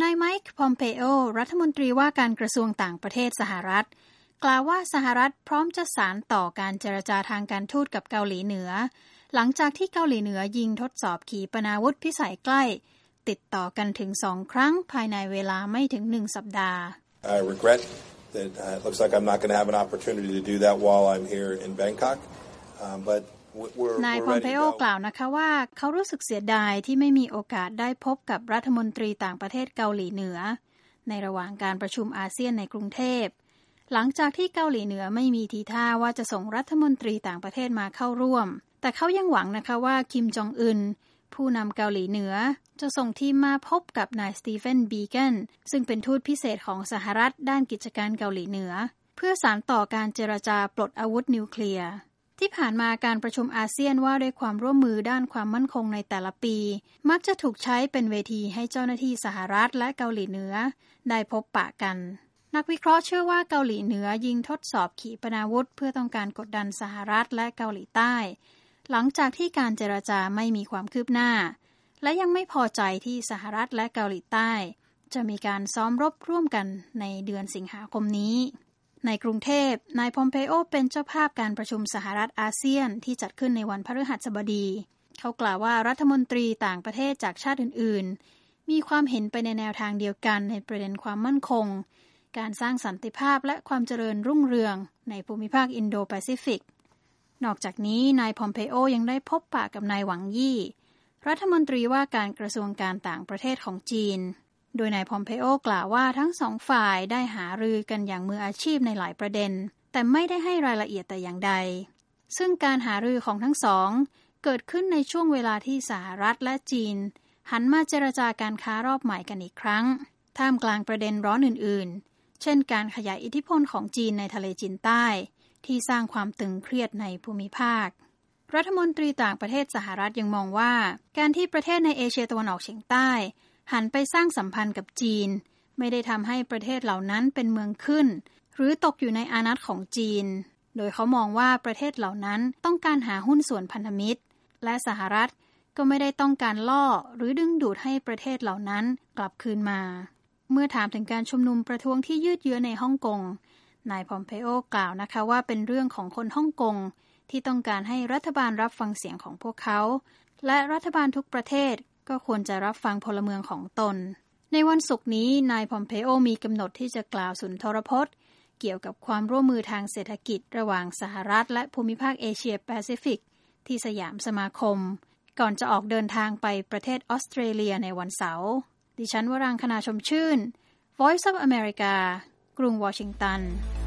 ายไมค์ พอมเพโอ รัฐมนตรีว่าการกระทรวงต่างประเทศสหรัฐกล่าวว่าสหรัฐพร้อมจะสานต่อการเจรจาทางการทูตกับเกาหลีเหนือหลังจากที่เกาหลีเหนือยิงทดสอบขีปนาวุธพิสัยใกล้ติดต่อกันถึง2 ครั้งภายในเวลาไม่ถึง1 สัปดาห์ I regret that it looks like I'm not going to have an opportunity to do that while I'm here in Bangkok but นายพอมเพโอกล่าวนะคะว่าเขารู้สึกเสียดายที่ไม่มีโอกาสได้พบกับรัฐมนตรีต่างประเทศเกาหลีเหนือในระหว่างการประชุมอาเซียนในกรุงเทพหลังจากที่เกาหลีเหนือไม่มีทีท่าว่าจะส่งรัฐมนตรีต่างประเทศมาเข้าร่วมแต่เขายังหวังนะคะว่าคิมจองอึนผู้นำเกาหลีเหนือจะส่งทีมมาพบกับนายสตีเฟน บีแกนซึ่งเป็นทูตพิเศษของสหรัฐด้านกิจการเกาหลีเหนือเพื่อสานต่อการเจรจาปลดอาวุธนิวเคลียร์ที่ผ่านมาการประชุมอาเซียนว่าด้วยความร่วมมือด้านความมั่นคงในแต่ละปีมักจะถูกใช้เป็นเวทีให้เจ้าหน้าที่สหรัฐและเกาหลีเหนือได้พบปะกันนักวิเคราะห์เชื่อว่าเกาหลีเหนือยิงทดสอบขีปนาวุธเพื่อต้องการกดดันสหรัฐและเกาหลีใต้หลังจากที่การเจรจาไม่มีความคืบหน้าและยังไม่พอใจที่สหรัฐและเกาหลีใต้จะมีการซ้อมรบร่วมกันในเดือนสิงหาคมนี้ในกรุงเทพนายพอมเพโอเป็นเจ้าภาพการประชุมสหรัฐอาเซียนที่จัดขึ้นในวันพฤหัสบดีเขากล่าวว่ารัฐมนตรีต่างประเทศจากชาติอื่นๆมีความเห็นไปในแนวทางเดียวกันในประเด็นความมั่นคงการสร้างสันติภาพและความเจริญรุ่งเรืองในภูมิภาคอินโดแปซิฟิกนอกจากนี้นายพอมเพโอยังได้พบปะกับนายหวังยี่รัฐมนตรีว่าการกระทรวงการต่างประเทศของจีนโดยนายพอมเพโอกล่าวว่าทั้งสองฝ่ายได้หารือกันอย่างมืออาชีพในหลายประเด็นแต่ไม่ได้ให้รายละเอียดแต่อย่างใดซึ่งการหารือของทั้งสองเกิดขึ้นในช่วงเวลาที่สหรัฐและจีนหันมาเจรจาการค้ารอบใหม่กันอีกครั้งท่ามกลางประเด็นร้อนอื่นๆเช่นการขยายอิทธิพลของจีนในทะเลจีนใต้ที่สร้างความตึงเครียดในภูมิภาครัฐมนตรีต่างประเทศสหรัฐยังมองว่าการที่ประเทศในเอเชียตะวันออกเฉียงใต้หันไปสร้างสัมพันธ์กับจีนไม่ได้ทำให้ประเทศเหล่านั้นเป็นเมืองขึ้นหรือตกอยู่ในอานัตของจีนโดยเขามองว่าประเทศเหล่านั้นต้องการหาหุ้นส่วนพันธมิตรและสหรัฐก็ไม่ได้ต้องการล่อหรือดึงดูดให้ประเทศเหล่านั้นกลับคืนมาเมื่อถามถึงการชุมนุมประท้วงที่ยืดเยื้อในฮ่องกงนายพอมเพโอกล่าวนะคะว่าเป็นเรื่องของคนฮ่องกงที่ต้องการให้รัฐบาลรับฟังเสียงของพวกเขาและรัฐบาลทุกประเทศก็ควรจะรับฟังพลเมืองของตนในวันศุกร์นี้นายพอมเพโอมีกำหนดที่จะกล่าวสุนทรพจน์เกี่ยวกับความร่วมมือทางเศรษฐกิจระหว่างสหรัฐและภูมิภาคเอเชียแปซิฟิกที่สยามสมาคมก่อนจะออกเดินทางไปประเทศออสเตรเลียในวันเสาร์ดิฉันวรังคณาชมชื่น Voice of America กรุงวอชิงตัน